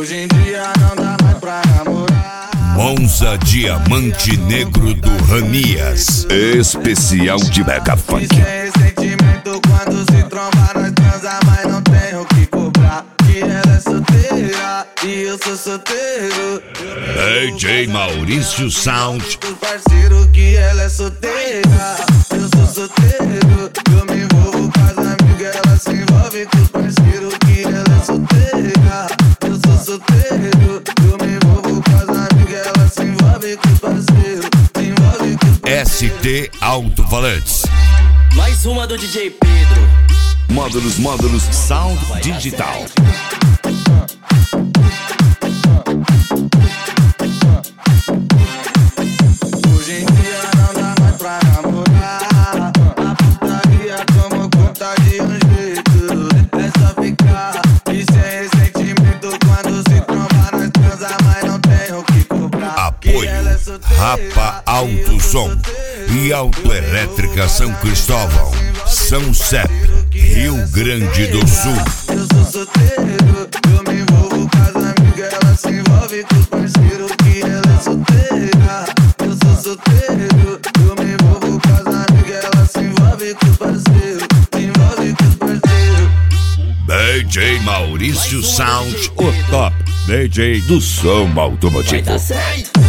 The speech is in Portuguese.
Hoje em dia não dá mais pra namorar. Monza Diamante Negro do Ranias, especial de Mega Funk. Sem ressentimento quando se tromba nós transa, mas não tem o que cobrar. Que ela é solteira e eu sou solteiro. DJ Maurício Sound. Os parceiros que ela é solteira, eu sou solteiro. Eu me envolvo com as amigas, ela se envolve com os parceiros que ela é solteira. Eu sou solteiro, eu me envolvo com as amigas, ela se envolve com os parceiros, se envolve com os parceiros. ST Alto-Falantes. Mais uma do DJ Pedro. Módulos Sound Digital. Hoje em dia não dá mais pra namorar. A putaria tomou conta de um jeito. É só ficar e sem ressentimento quando se tromba nós transa, mas não tem o que cobrar. Apoio Rapa Alto Som e Autoelétrica São Cristóvão, São Sepe, Rio Grande do Sul. Eu sou solteiro, eu me envolvo com as amigas, ela se envolve com os parceiros que ela é solteira. Eu sou solteiro, eu me envolvo com as amigas, ela se envolve com os parceiros, se envolve com os parceiros. DJ Maurício Sound, o top DJ do som automotivo. Vai dar certo.